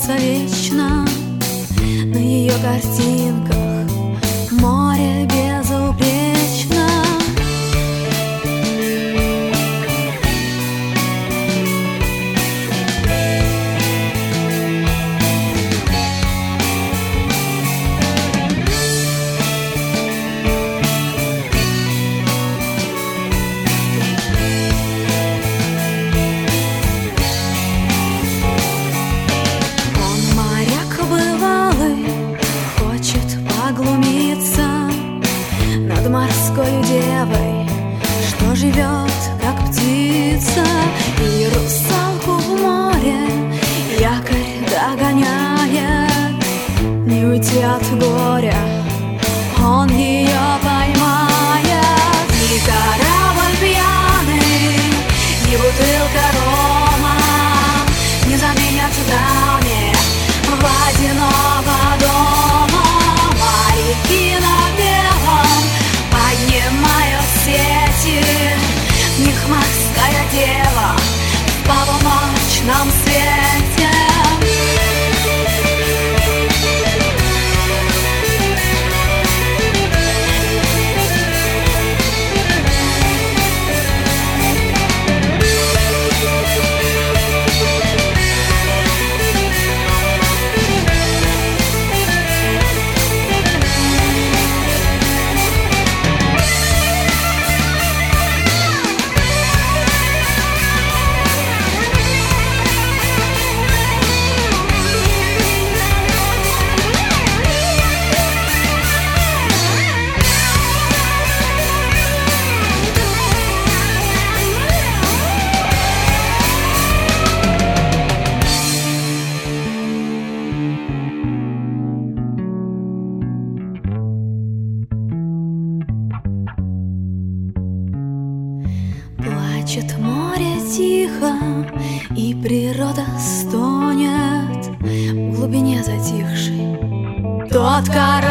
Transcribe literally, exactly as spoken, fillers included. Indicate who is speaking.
Speaker 1: остается вечно на ее картинках. Море безупречно. Над морской девой, что живет как птица, и русалку в море якорь догоняет. Не уйти от горя, он ее поймает. Ни корабль пьяный, ни бутылка рома не заменят давние водяного дома. Моряки напевом поднимают сети, в них морская дева в полуночном свете. Плачет море тихо, и природа стонет в глубине затихшей. Тот корабль